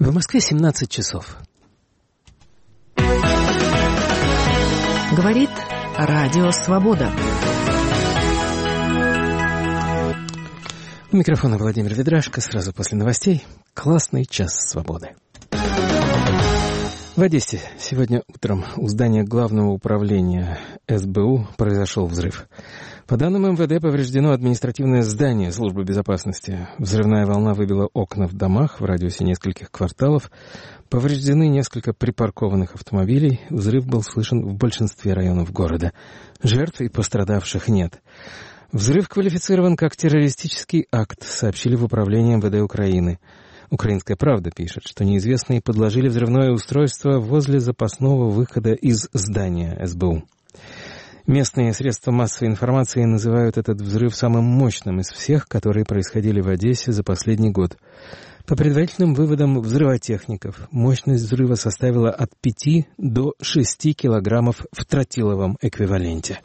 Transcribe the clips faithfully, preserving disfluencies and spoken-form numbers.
В Москве семнадцать часов. Говорит Радио Свобода. У микрофона Владимир Ведрашко. Сразу после новостей классный час свободы. В Одессе сегодня утром у здания Главного управления эс бэ у произошел взрыв. По данным эм вэ дэ, повреждено административное здание службы безопасности. Взрывная волна выбила окна в домах в радиусе нескольких кварталов. Повреждены несколько припаркованных автомобилей. Взрыв был слышен в большинстве районов города. Жертв и пострадавших нет. Взрыв квалифицирован как террористический акт, сообщили в управлении эм вэ дэ Украины. «Украинская правда» пишет, что неизвестные подложили взрывное устройство возле запасного выхода из здания эс бэ у. Местные средства массовой информации называют этот взрыв самым мощным из всех, которые происходили в Одессе за последний год. По предварительным выводам взрывотехников, мощность взрыва составила от пяти до шести килограммов в тротиловом эквиваленте.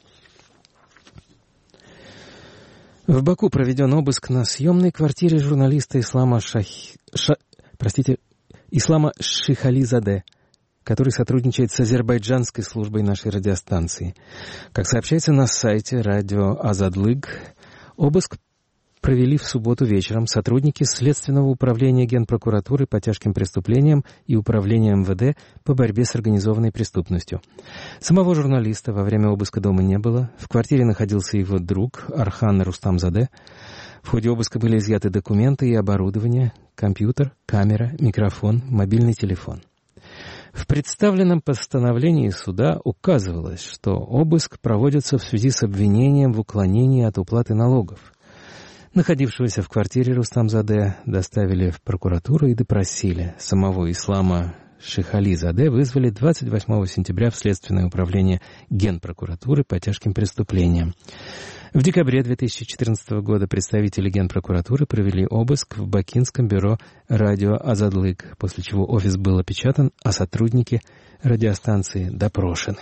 В Баку проведен обыск на съемной квартире журналиста Ислама, Шах... Ша... Простите, Ислама Шихализаде, который сотрудничает с азербайджанской службой нашей радиостанции. Как сообщается на сайте радио Азадлык, обыск провели в субботу вечером сотрудники Следственного управления Генпрокуратуры по тяжким преступлениям и Управления эм вэ дэ по борьбе с организованной преступностью. Самого журналиста во время обыска дома не было. В квартире находился его друг Архан Рустамзаде. В ходе обыска были изъяты документы и оборудование, компьютер, камера, микрофон, мобильный телефон. В представленном постановлении суда указывалось, что обыск проводится в связи с обвинением в уклонении от уплаты налогов. Находившегося в квартире Рустамзаде доставили в прокуратуру и допросили. Самого Ислама Шихализаде вызвали двадцать восьмого сентября в Следственное управление Генпрокуратуры по тяжким преступлениям. В декабре две тысячи четырнадцатого года представители Генпрокуратуры провели обыск в бакинском бюро радио Азадлык, после чего офис был опечатан, а сотрудники радиостанции допрошены.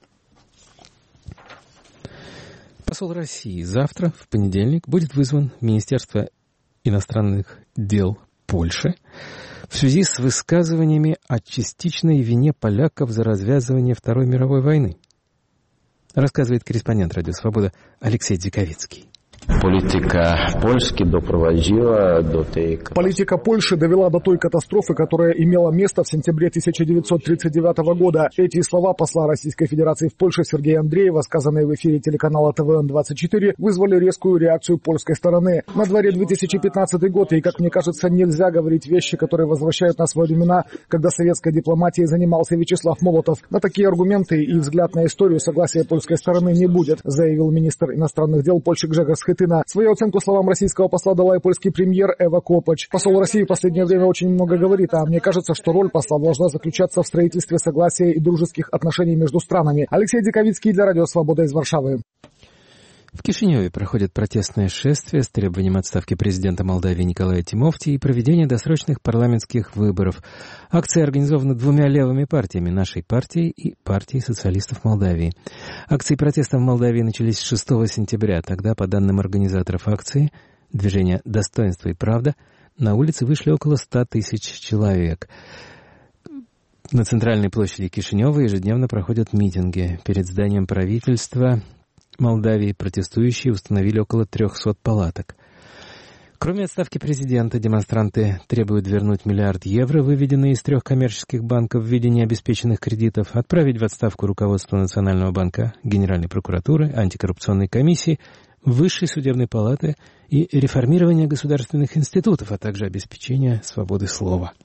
Посол России завтра, в понедельник, будет вызван в Министерство иностранных дел Польши в связи с высказываниями о частичной вине поляков за развязывание Второй мировой войны. Рассказывает корреспондент «Радио Свобода» Алексей Дзиковицкий. Политика Польши допроводила до той... Политика Польши довела до той катастрофы, которая имела место в сентябре тысяча девятьсот тридцать девятого года. Эти слова посла Российской Федерации в Польше Сергея Андреева, сказанные в эфире телеканала тэ вэ эн двадцать четыре, вызвали резкую реакцию польской стороны. На дворе две тысячи пятнадцатый год, и, как мне кажется, нельзя говорить вещи, которые возвращают нас во времена, когда советской дипломатией занимался Вячеслав Молотов. На такие аргументы и взгляд на историю согласия польской стороны не будет, заявил министр иностранных дел Польши Гжегорz Schetyna. Свою оценку словам российского посла дала и польский премьер Эва Копач. Посол России в последнее время очень много говорит, а мне кажется, что роль посла должна заключаться в строительстве согласия и дружеских отношений между странами. Алексей Дзиковицкий для Радио Свобода из Варшавы. В Кишиневе проходит протестное шествие с требованием отставки президента Молдавии Николая Тимофти и проведения досрочных парламентских выборов. Акция организована двумя левыми партиями, нашей партией и партией социалистов Молдавии. Акции протеста в Молдавии начались шестого сентября. Тогда, по данным организаторов акции, движения «Достоинство и правда», на улицы вышли около ста тысяч человек. На центральной площади Кишинева ежедневно проходят митинги. Перед зданием правительства Молдавии протестующие установили около трехсот палаток. Кроме отставки президента, демонстранты требуют вернуть миллиард евро, выведенные из трех коммерческих банков в виде необеспеченных кредитов, отправить в отставку руководство Национального банка, Генеральной прокуратуры, антикоррупционной комиссии, Высшей судебной палаты и реформирование государственных институтов, а также обеспечение свободы слова.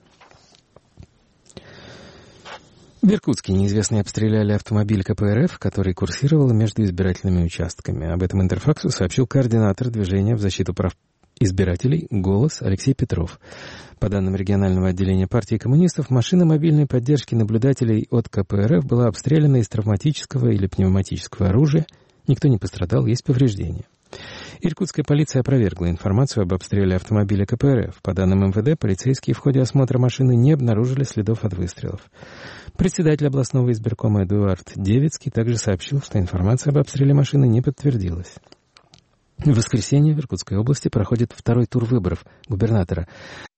В Иркутске неизвестные обстреляли автомобиль ка пэ эр эф, который курсировал между избирательными участками. Об этом Интерфаксу сообщил координатор движения в защиту прав избирателей «Голос» Алексей Петров. По данным регионального отделения партии коммунистов, машина мобильной поддержки наблюдателей от ка пэ эр эф была обстреляна из травматического или пневматического оружия. Никто не пострадал, есть повреждения. Иркутская полиция опровергла информацию об обстреле автомобиля ка пэ эр эф. По данным эм вэ дэ, полицейские в ходе осмотра машины не обнаружили следов от выстрелов. Председатель областного избиркома Эдуард Девицкий также сообщил, что информация об обстреле машины не подтвердилась. В воскресенье в Иркутской области проходит второй тур выборов губернатора.